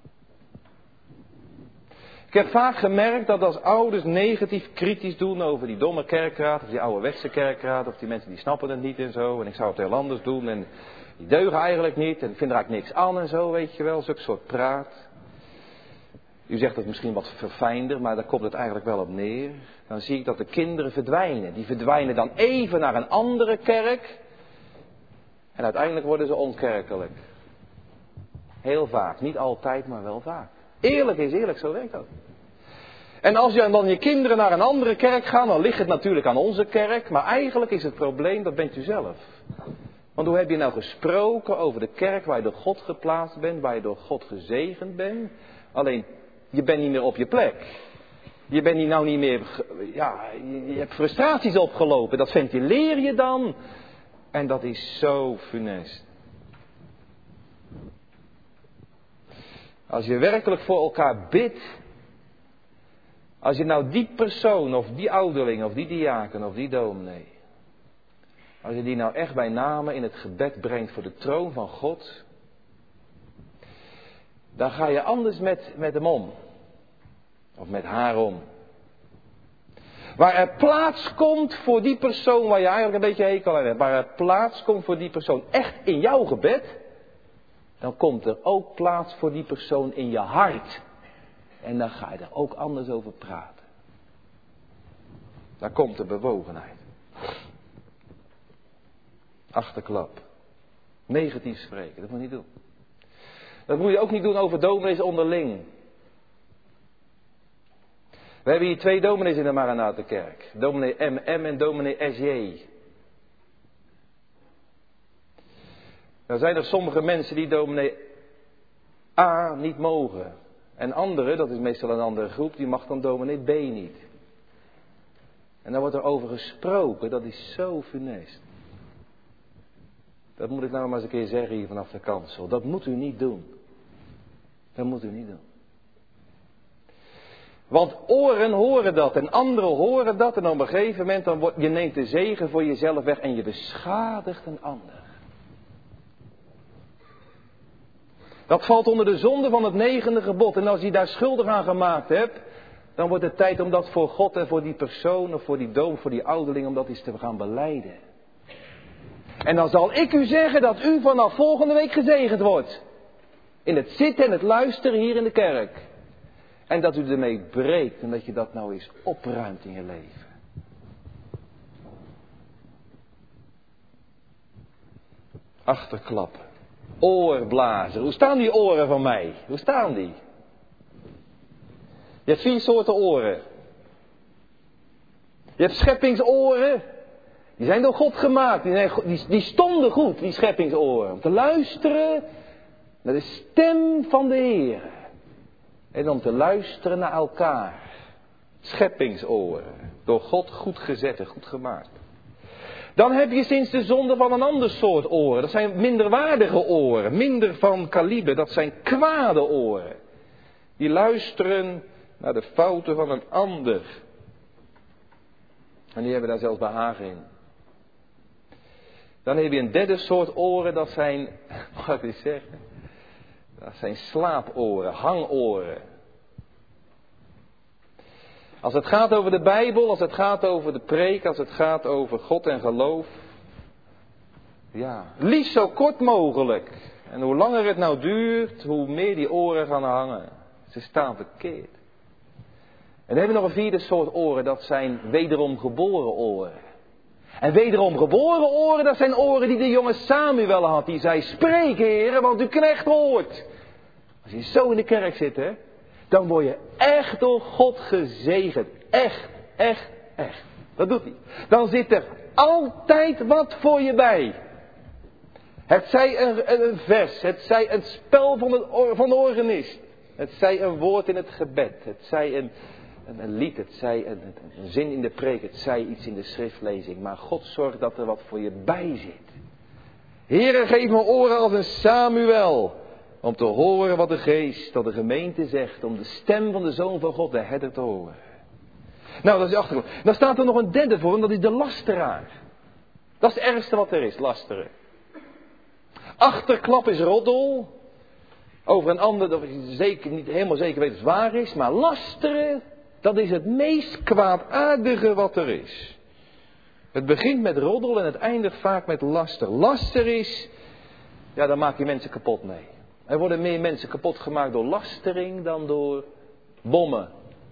Ik heb vaak gemerkt dat als ouders negatief kritisch doen over die domme kerkraad. Of die ouderwetse kerkraad. Of die mensen die snappen het niet en zo. En ik zou het heel anders doen. En die deugen eigenlijk niet. En ik vind er eigenlijk niks aan en zo. Weet je wel. Zo'n soort praat. U zegt het misschien wat verfijnder. Maar daar komt het eigenlijk wel op neer. Dan zie ik dat de kinderen verdwijnen. Die verdwijnen dan even naar een andere kerk. En uiteindelijk worden ze onkerkelijk. Heel vaak. Niet altijd, maar wel vaak. Eerlijk is eerlijk, zo werkt dat. En als dan je kinderen naar een andere kerk gaan, dan ligt het natuurlijk aan onze kerk. Maar eigenlijk is het probleem, dat bent u zelf. Want hoe heb je nou gesproken over de kerk waar je door God geplaatst bent, waar je door God gezegend bent? Alleen, je bent niet meer op je plek. Je bent nou niet meer, je hebt frustraties opgelopen. Dat ventileer je dan. En dat is zo funest. Als je werkelijk voor elkaar bidt. Als je nou die persoon of die ouderling of die diaken of die dominee. Als je die nou echt bij name in het gebed brengt voor de troon van God. Dan ga je anders met hem om. Of met haar om. Waar er plaats komt voor die persoon waar je eigenlijk een beetje hekel aan hebt. Waar er plaats komt voor die persoon echt in jouw gebed. Dan komt er ook plaats voor die persoon in je hart. En dan ga je er ook anders over praten. Daar komt de bewogenheid. Achterklap. Negatief spreken, dat moet je niet doen. Dat moet je ook niet doen over dominees onderling. We hebben hier 2 dominees in de Maranatenkerk. Dominee MM en dominee SJ. Nou zijn er sommige mensen die dominee A niet mogen. En anderen, dat is meestal een andere groep, die mag dan dominee B niet. En dan wordt er over gesproken, dat is zo funest. Dat moet ik nou maar eens een keer zeggen hier vanaf de kansel. Dat moet u niet doen. Dat moet u niet doen. Want oren horen dat en anderen horen dat. En op een gegeven moment je neemt de zegen voor jezelf weg en je beschadigt een ander. Dat valt onder de zonde van het 9e gebod. En als je daar schuldig aan gemaakt hebt, dan wordt het tijd om dat voor God en voor die persoon of voor die doom, voor die ouderling, om dat eens te gaan belijden. En dan zal ik u zeggen dat u vanaf volgende week gezegend wordt. In het zitten en het luisteren hier in de kerk. En dat u ermee breekt en dat je dat nou eens opruimt in je leven. Achterklap. Oorblazer. Hoe staan die oren van mij? Hoe staan die? Je hebt 4 soorten oren. Je hebt scheppingsoren. Die zijn door God gemaakt. Die stonden goed, die scheppingsoren. Om te luisteren naar de stem van de Heer. En om te luisteren naar elkaar. Scheppingsoren. Door God goed gezet en goed gemaakt. Dan heb je sinds de zonde van een ander soort oren. Dat zijn minderwaardige oren. Minder van kaliber. Dat zijn kwade oren. Die luisteren naar de fouten van een ander. En die hebben daar zelfs behagen in. Dan heb je een derde soort oren. Dat zijn, wat ik zeggen? Dat zijn slaaporen, hangoren. Als het gaat over de Bijbel, als het gaat over de preek, als het gaat over God en geloof. Ja, liefst zo kort mogelijk. En hoe langer het nou duurt, hoe meer die oren gaan hangen. Ze staan verkeerd. En dan hebben we nog een 4e soort oren, dat zijn wederom geboren oren. En wederom geboren oren, dat zijn oren die de jonge Samuel had. Die zei, spreek heren, want uw knecht hoort. Als je zo in de kerk zit, hè, dan word je echt door God gezegend. Echt, echt, echt. Dat doet hij. Dan zit er altijd wat voor je bij. Het zij een vers, het zij een spel van de organist. Het zij een woord in het gebed, het zij een lied, het zij een zin in de preek, het zij iets in de schriftlezing. Maar God zorgt dat er wat voor je bij zit. Heere, geef me oren als een Samuel, om te horen wat de geest, wat de gemeente zegt, om de stem van de Zoon van God, de herder, te horen. Nou, dat is de achtergrond. Dan staat er nog een derde voor, en dat is de lasteraar. Dat is het ergste wat er is, lasteren. Achterklap is roddel. Over een ander dat je zeker niet helemaal zeker weet of het waar is. Maar lasteren, dat is het meest kwaadaardige wat er is. Het begint met roddel en het eindigt vaak met laster. Laster is, ja, daar maak je mensen kapot mee. Er worden meer mensen kapot gemaakt door lastering dan door bommen.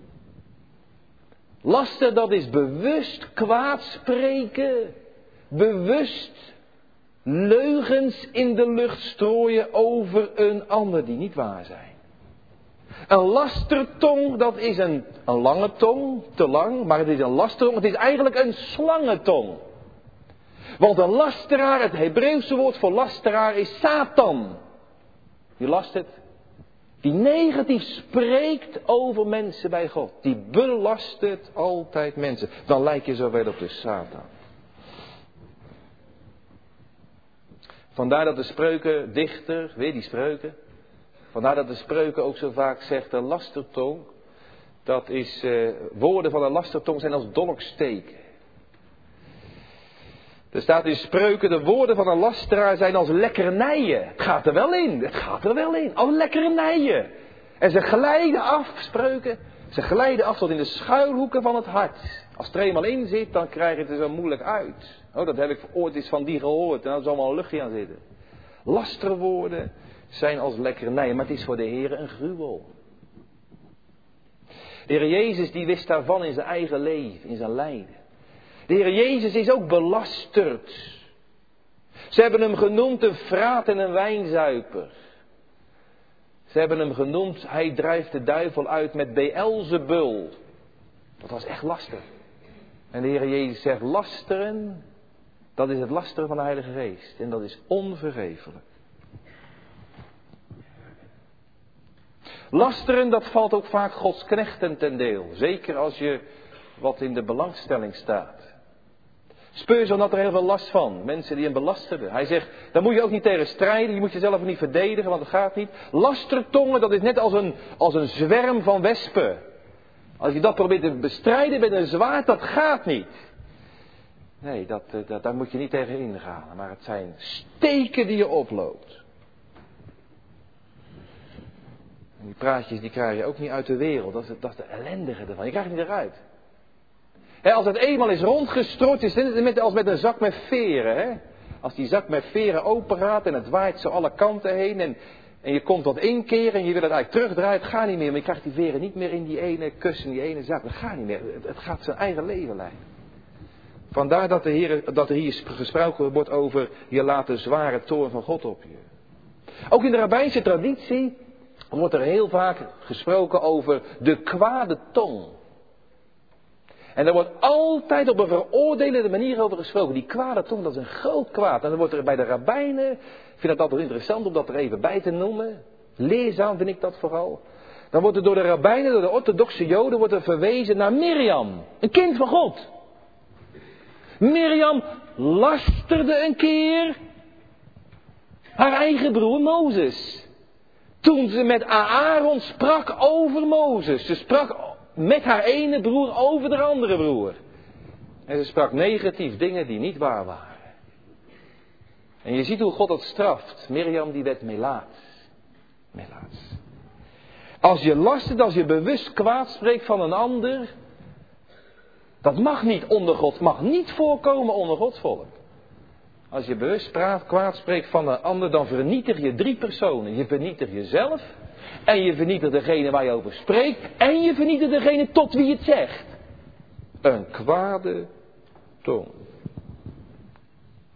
Laster, dat is bewust kwaad spreken. Bewust leugens in de lucht strooien over een ander die niet waar zijn. Een lastertong, dat is een lange tong, te lang, maar het is een lastertong. Het is eigenlijk een slangentong. Want een lasteraar, het Hebreeuwse woord voor lasteraar is Satan. Die lastert. Die negatief spreekt over mensen bij God. Die belastert altijd mensen. Dan lijk je zo weer op de Satan. Vandaar dat de spreukendichter, weer die spreuken. Vandaar dat de spreuken ook zo vaak zegt, een lastertong. Dat is, woorden van een lastertong zijn als dolksteken. Er staat in spreuken, de woorden van een lasteraar zijn als lekkernijen. Het gaat er wel in, als lekkernijen. En ze glijden af, spreuken. Ze glijden af tot in de schuilhoeken van het hart. Als het er eenmaal in zit, dan krijg je het er zo moeilijk uit. Oh, dat heb ik ooit eens van die gehoord. En daar zal wel een luchtje aan zitten. Lasterwoorden zijn als lekkernijen, maar het is voor de Heer een gruwel. De Heer Jezus die wist daarvan in zijn eigen leven, in zijn lijden. De Heer Jezus is ook belasterd. Ze hebben hem genoemd een vraat en een wijnzuiper. Ze hebben hem genoemd, hij drijft de duivel uit met Beelzebul. Dat was echt laster. En de Heer Jezus zegt, lasteren, dat is het lasteren van de Heilige Geest. En dat is onvergevelijk. Lasteren, dat valt ook vaak Gods knechten ten deel. Zeker als je wat in de belangstelling staat. Speurzon had er heel veel last van. Mensen die hem belasterden. Hij zegt, daar moet je ook niet tegen strijden. Je moet jezelf ook niet verdedigen, want dat gaat niet. Lastertongen, dat is net als een zwerm van wespen. Als je dat probeert te bestrijden met een zwaard, dat gaat niet. Nee, daar moet je niet tegen ingaan. Maar het zijn steken die je oploopt. En die praatjes die krijg je ook niet uit de wereld. Dat is de ellendige ervan. Je krijgt het niet eruit. Als het eenmaal is rondgestrooid, is het als met een zak met veren. Hè? Als die zak met veren open gaat en het waait zo alle kanten heen. En je komt wat inkeren en je wil het eigenlijk terugdraaien. Het gaat niet meer, maar je krijgt die veren niet meer in die ene kussen, die ene zak. Dat gaat niet meer. Het gaat zijn eigen leven leiden. Vandaar dat er hier gesproken wordt over, je laat de zware toorn van God op je. Ook in de rabbijnse traditie wordt er heel vaak gesproken over de kwade tong. En daar wordt altijd op een veroordelende manier over gesproken. Die kwade tong, dat is een groot kwaad. En dan wordt er bij de rabbijnen, ik vind het altijd interessant om dat er even bij te noemen. Leerzaam vind ik dat vooral. Dan wordt er door de rabbijnen, door de orthodoxe joden, wordt er verwezen naar Mirjam. Een kind van God. Mirjam lasterde een keer haar eigen broer Mozes. Toen ze met Aaron sprak over Mozes. Ze sprak met haar ene broer over de andere broer. En ze sprak negatief dingen die niet waar waren. En je ziet hoe God dat straft. Mirjam die werd melaats. Als je lastert, als je bewust kwaad spreekt van een ander. Dat mag niet onder God, mag niet voorkomen onder Gods volk. Als je bewust kwaad spreekt van een ander, dan vernietig je 3 personen. Je vernietigt jezelf. En je vernietigt degene waar je over spreekt. En je vernietigt degene tot wie het zegt. Een kwade tong.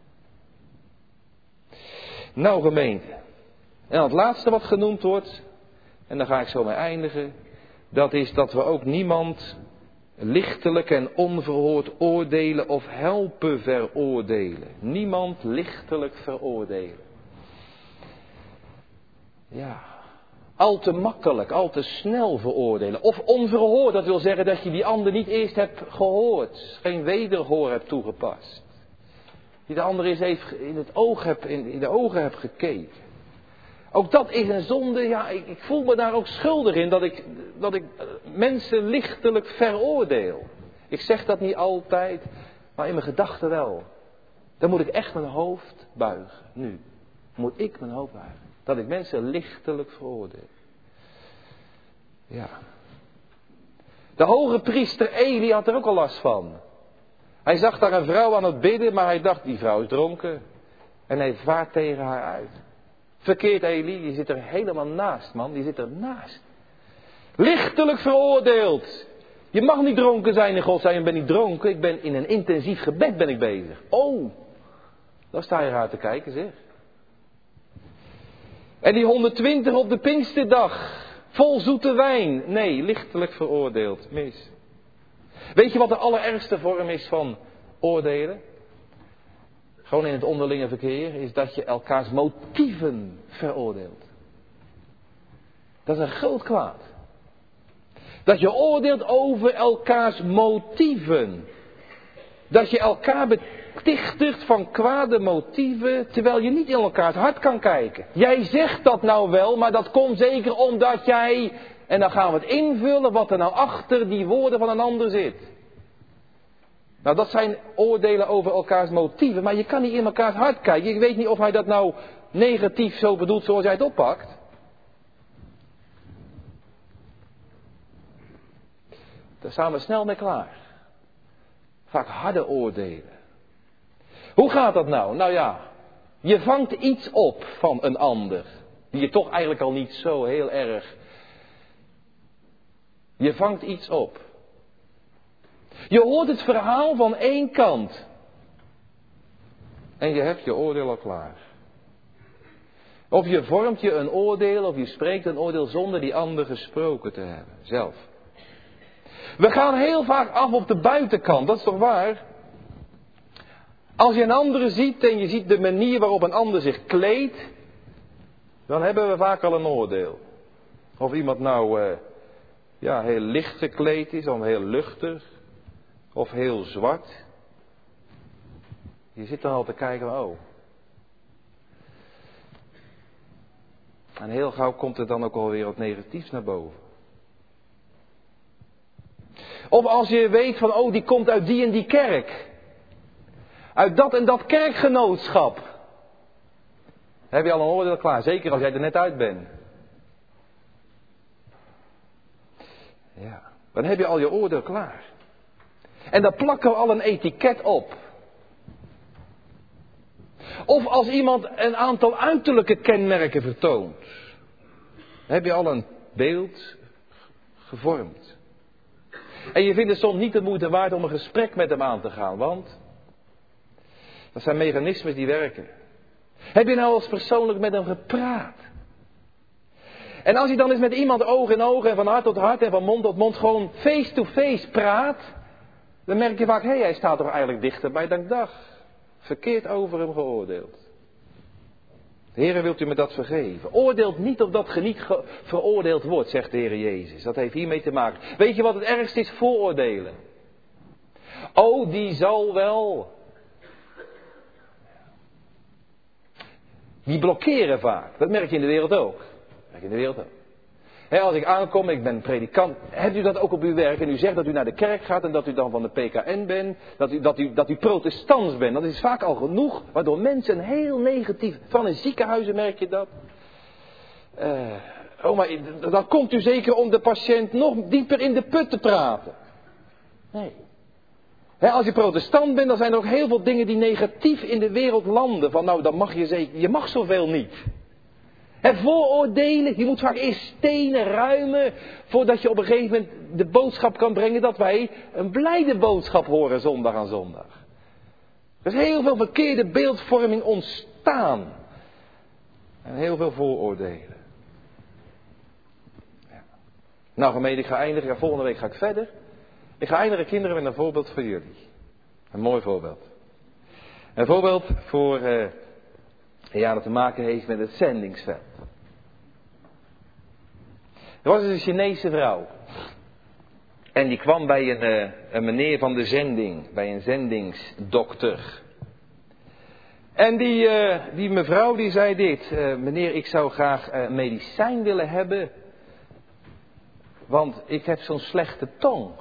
Nou gemeente. En het laatste wat genoemd wordt. en daar ga ik zo mee eindigen, dat is dat we ook niemand lichtelijk en onverhoord oordelen of helpen veroordelen. Niemand lichtelijk veroordelen. Ja, al te makkelijk, al te snel veroordelen. Of onverhoord, dat wil zeggen dat je die ander niet eerst hebt gehoord. Geen wederhoor hebt toegepast. Die de ander eens even in de ogen hebt gekeken. Ook dat is een zonde, ja, ik voel me daar ook schuldig in dat ik mensen lichtelijk veroordeel. Ik zeg dat niet altijd, maar in mijn gedachten wel. Dan moet ik echt mijn hoofd buigen, nu. Moet ik mijn hoofd buigen. Dat ik mensen lichtelijk veroordeel. Ja. De hoge priester Eli had er ook al last van. Hij zag daar een vrouw aan het bidden, maar hij dacht, die vrouw is dronken. En hij vaart tegen haar uit. Verkeerd Eli, die zit er helemaal naast, man. Die zit er naast. Lichtelijk veroordeeld. Je mag niet dronken zijn in God. Zei, ik ben niet dronken. Ik ben in een intensief gebed ben ik bezig. Oh, dan sta je raar te kijken, zeg. En die 120 op de Pinksterdag. Vol zoete wijn. Nee, lichtelijk veroordeeld. Mis. Weet je wat de allerergste vorm is van oordelen? Gewoon in het onderlinge verkeer, is dat je elkaars motieven veroordeelt. Dat is een groot kwaad. Dat je oordeelt over elkaars motieven. Dat je elkaar betichtigt van kwade motieven, terwijl je niet in elkaars hart kan kijken. Jij zegt dat nou wel, maar dat komt zeker omdat jij, en dan gaan we het invullen wat er nou achter die woorden van een ander zit. Nou, dat zijn oordelen over elkaars motieven, maar je kan niet in elkaars hart kijken. Je weet niet of hij dat nou negatief zo bedoelt zoals jij het oppakt. Daar staan we snel mee klaar. Vaak harde oordelen. Hoe gaat dat nou? Nou ja, je vangt iets op van een ander, die je toch eigenlijk al niet zo heel erg. Je vangt iets op. Je hoort het verhaal van één kant. En je hebt je oordeel al klaar. Of je vormt je een oordeel, of je spreekt een oordeel zonder die ander gesproken te hebben. Zelf. We gaan heel vaak af op de buitenkant, dat is toch waar? Als je een andere ziet en je ziet de manier waarop een ander zich kleedt, dan hebben we vaak al een oordeel. Of iemand nou heel licht gekleed is, of heel luchtig. Of heel zwart. Je zit dan al te kijken, oh. En heel gauw komt er dan ook alweer wat negatiefs naar boven. Of als je weet van, oh, die komt uit die en die kerk. Uit dat en dat kerkgenootschap. Heb je al een oordeel klaar, zeker als jij er net uit bent. Ja, dan heb je al je oordeel klaar. En daar plakken we al een etiket op. Of als iemand een aantal uiterlijke kenmerken vertoont. Dan heb je al een beeld gevormd. En je vindt het soms niet de moeite waard om een gesprek met hem aan te gaan. Want dat zijn mechanismes die werken. Heb je nou eens persoonlijk met hem gepraat? En als je dan eens met iemand oog in oog en van hart tot hart en van mond tot mond gewoon face to face praat. Dan merk je vaak, hij staat toch eigenlijk dichterbij dan ik dacht. Verkeerd over hem geoordeeld. Heere, wilt u me dat vergeven? Oordeelt niet opdat je niet veroordeeld wordt, zegt de Heer Jezus. Dat heeft hiermee te maken. Weet je wat het ergste is? Vooroordelen. Oh, die zal wel. Die blokkeren vaak. Dat merk je in de wereld ook. Als ik aankom, ik ben predikant. Hebt u dat ook op uw werk? En u zegt dat u naar de kerk gaat en dat u dan van de PKN bent. Dat u protestants bent. Dat is vaak al genoeg. Waardoor mensen heel negatief. Van in ziekenhuizen merk je dat. Maar dan komt u zeker om de patiënt nog dieper in de put te praten. Nee. Als je protestant bent, dan zijn er ook heel veel dingen die negatief in de wereld landen. Van nou, dan mag je zeker. Je mag zoveel niet. Vooroordelen, je moet vaak eerst stenen ruimen voordat je op een gegeven moment de boodschap kan brengen dat wij een blijde boodschap horen zondag aan zondag. Er is heel veel verkeerde beeldvorming ontstaan. En heel veel vooroordelen. Nou gemeente, ik ga eindigen. Volgende week ga ik verder. Ik ga eindigen, kinderen, met een voorbeeld voor jullie. Een mooi voorbeeld. Een voorbeeld voor, dat te maken heeft met het zendingsveld. Er was eens een Chinese vrouw. En die kwam bij een meneer van de zending. Bij een zendingsdokter. En die mevrouw die zei dit. Meneer, ik zou graag medicijn willen hebben. Want ik heb zo'n slechte tong.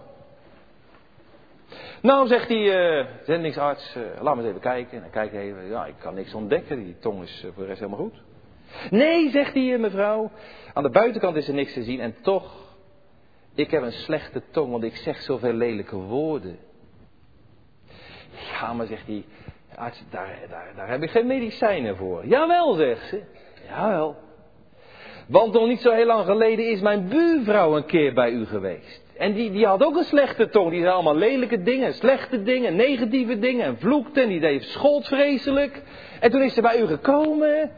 Nou, zegt die zendingsarts, laat me eens even kijken. En hij kijkt even, ja, ik kan niks ontdekken. Die tong is voor de rest helemaal goed. Nee, zegt die mevrouw, aan de buitenkant is er niks te zien. En toch, ik heb een slechte tong, want ik zeg zoveel lelijke woorden. Ja, maar zegt die arts, daar heb ik geen medicijnen voor. Jawel, zegt ze. Jawel. Want nog niet zo heel lang geleden is mijn buurvrouw een keer bij u geweest. En die had ook een slechte tong. Die zei allemaal lelijke dingen, slechte dingen, negatieve dingen. En vloekte en die deed schold vreselijk. En toen is ze bij u gekomen.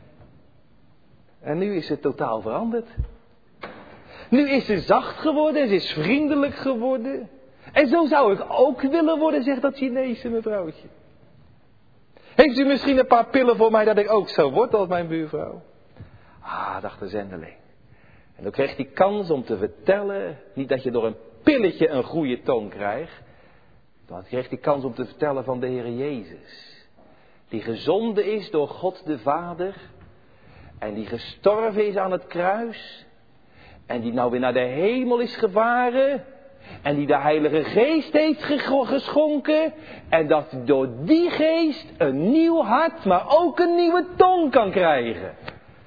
En nu is ze totaal veranderd. Nu is ze zacht geworden en ze is vriendelijk geworden. En zo zou ik ook willen worden, zegt dat Chinese mevrouwtje. Heeft u misschien een paar pillen voor mij dat ik ook zo word als mijn buurvrouw? Ah, dacht de zendeling. En dan kreeg hij kans om te vertellen, niet dat je door een pilletje een goede toon krijgt. Dan kreeg hij kans om te vertellen van de Heer Jezus. Die gezonden is door God de Vader. En die gestorven is aan het kruis. En die nou weer naar de hemel is gevaren. En die de Heilige Geest heeft geschonken. En dat hij door die geest een nieuw hart, maar ook een nieuwe tong kan krijgen.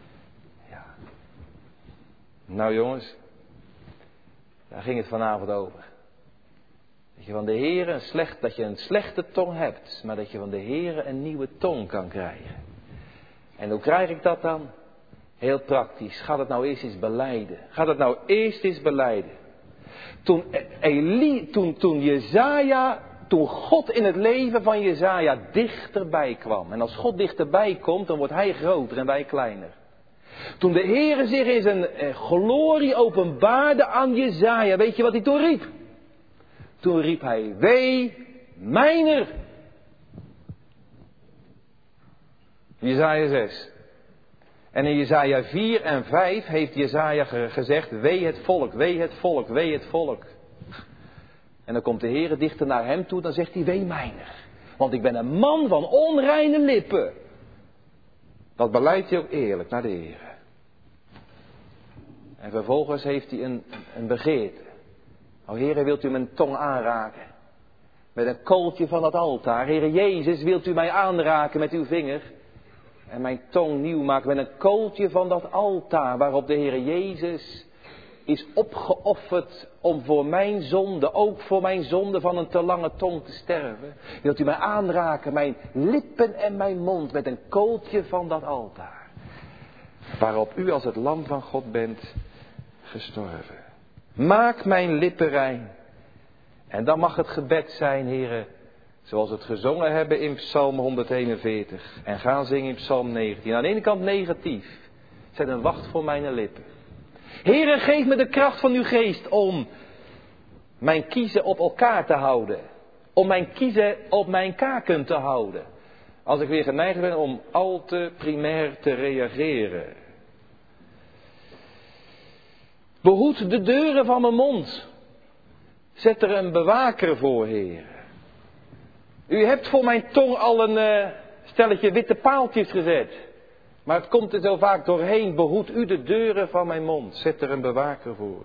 Nou jongens, daar ging het vanavond over. Dat je van de Heere dat je een slechte tong hebt, maar dat je van de Heere een nieuwe tong kan krijgen. En hoe krijg ik dat dan? Heel praktisch. Ga het nou eerst eens belijden. Ga het nou eerst eens belijden. Toen God in het leven van Jesaja dichterbij kwam. En als God dichterbij komt, dan wordt hij groter en wij kleiner. Toen de Heere zich in zijn glorie openbaarde aan Jesaja, weet je wat hij toen riep? Toen riep hij, wee mijner. Jesaja 6. En in Jesaja 4 en 5 heeft Jesaja gezegd, wee het volk, wee het volk, wee het volk. En dan komt de Heere dichter naar hem toe, dan zegt hij, wee mijner. Want ik ben een man van onreine lippen. Dat beleidt hij ook eerlijk naar de Heere. En vervolgens heeft hij een begeerte. O Heere, wilt u mijn tong aanraken? Met een kooltje van het altaar. Heere Jezus, wilt u mij aanraken met uw vinger? En mijn tong nieuw maken met een kooltje van dat altaar. Waarop de Heere Jezus is opgeofferd om voor mijn zonde, ook voor mijn zonde van een te lange tong te sterven. Wilt u mij aanraken, mijn lippen en mijn mond met een kooltje van dat altaar. Waarop u als het lam van God bent gestorven. Maak mijn lippen rein. En dan mag het gebed zijn, Heere, zoals we het gezongen hebben in Psalm 141. En gaan zingen in Psalm 19. Aan de ene kant negatief. Zet een wacht voor mijn lippen. Heere, geef me de kracht van uw geest om mijn kiezen op elkaar te houden. Om mijn kiezen op mijn kaken te houden. Als ik weer geneigd ben om al te primair te reageren. Behoed de deuren van mijn mond. Zet er een bewaker voor, Heer. U hebt voor mijn tong al een stelletje witte paaltjes gezet. Maar het komt er zo vaak doorheen. Behoed u de deuren van mijn mond. Zet er een bewaker voor.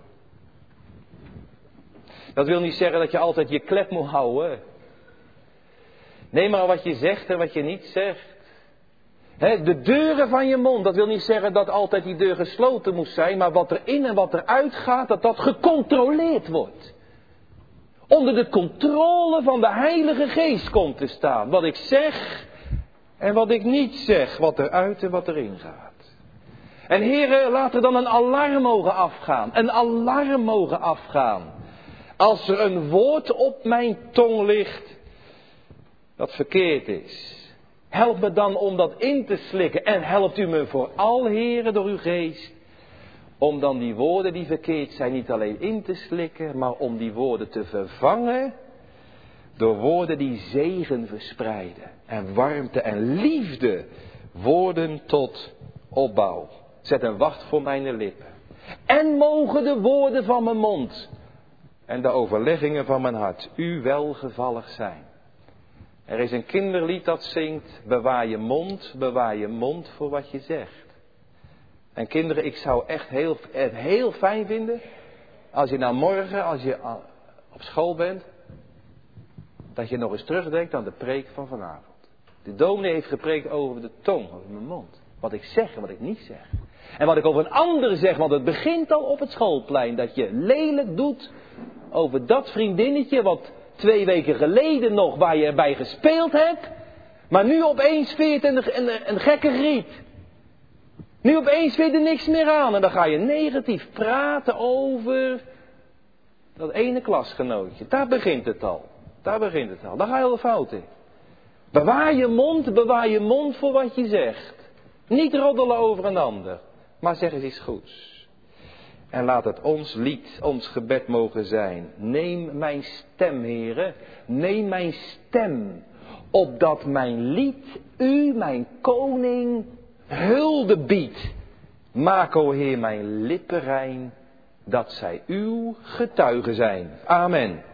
Dat wil niet zeggen dat je altijd je klep moet houden. Neem maar wat je zegt en wat je niet zegt. De deuren van je mond. Dat wil niet zeggen dat altijd die deur gesloten moet zijn. Maar wat erin en wat eruit gaat, dat gecontroleerd wordt. Onder de controle van de Heilige Geest komt te staan. Wat ik zeg en wat ik niet zeg. Wat eruit en wat erin gaat. En heren, laat er dan een alarm mogen afgaan. Een alarm mogen afgaan. Als er een woord op mijn tong ligt dat verkeerd is. Help me dan om dat in te slikken. En helpt u me vooral, heren, door uw geest. om dan die woorden die verkeerd zijn niet alleen in te slikken, maar om die woorden te vervangen door woorden die zegen verspreiden en warmte en liefde, woorden tot opbouw. Zet een wacht voor mijn lippen. En mogen de woorden van mijn mond en de overleggingen van mijn hart u welgevallig zijn. Er is een kinderlied dat zingt, bewaar je mond voor wat je zegt. En kinderen, ik zou echt heel fijn vinden, als je nou morgen, als je op school bent, dat je nog eens terugdenkt aan de preek van vanavond. De dominee heeft gepreekt over de tong, over mijn mond. Wat ik zeg en wat ik niet zeg. En wat ik over een ander zeg, want het begint al op het schoolplein. Dat je lelijk doet over dat vriendinnetje wat 2 weken geleden nog waar je bij gespeeld hebt. Maar nu opeens vind je het een gekke griet. Nu opeens vind je er niks meer aan. En dan ga je negatief praten over dat ene klasgenootje. Daar begint het al. Daar ga je al fout in. Bewaar je mond voor wat je zegt. Niet roddelen over een ander, maar zeg eens iets goeds. En laat het ons lied, ons gebed mogen zijn. Neem mijn stem, Heere, neem mijn stem, opdat mijn lied u, mijn koning, hulde biedt. Maak, o Heer, mijn lippen rein, dat zij uw getuigen zijn. Amen.